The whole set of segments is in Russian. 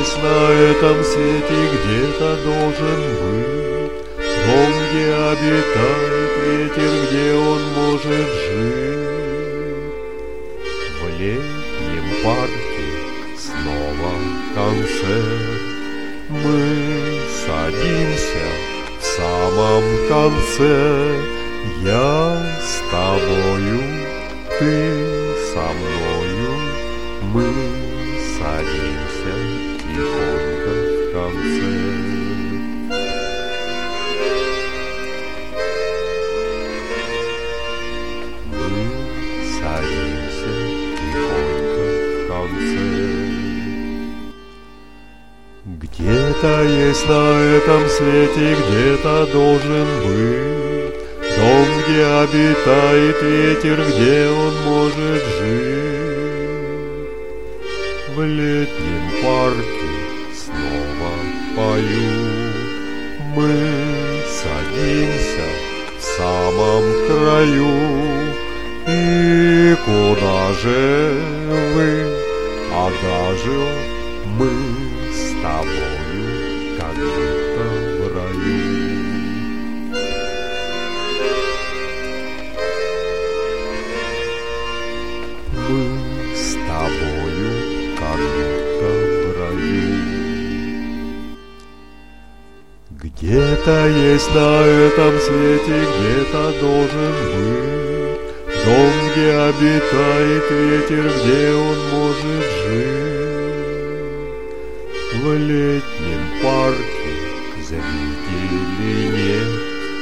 есть на этом свете, где-то должен быть дом, где обитает ветер, где он может жить. В летнем парке снова концерт. Мы садимся в самом конце. Я с тобою, ты со мною. Мы садимся тихонько в конце. Мы садимся тихонько в конце. Где-то есть на этом свете, где-то должен быть дом, где обитает ветер, где он может жить. В летнем парке снова поют. Мы садимся в самом краю. И куда же вы, адажио, мы с тобою, как будто в раю. Мы с тобою, как будто в раю. Где-то есть на этом свете, где-то должен быть дом, где обитает ветер, где он может жить. В летнем парке зрителей нет,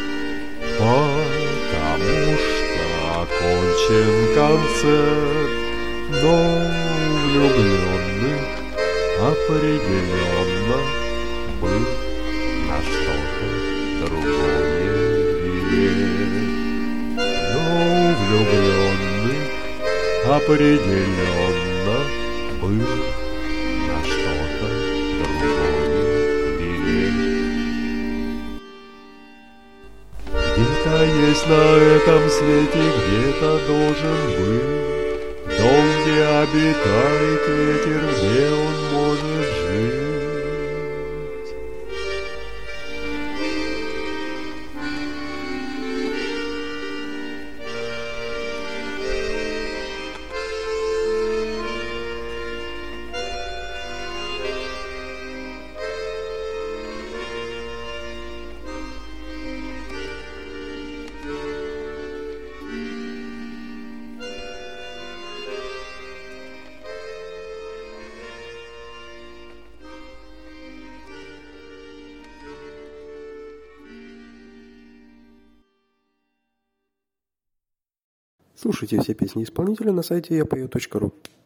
потому что окончен концерт. Но влюбленных определенно был на что-то другое билет. Но влюбленных определенно был на что-то другое билет. Где-то есть на этом свете, где-то должен быть дом, где обитает ветер, где он может жить. Слушайте все песни исполнителя на сайте yapою.ru.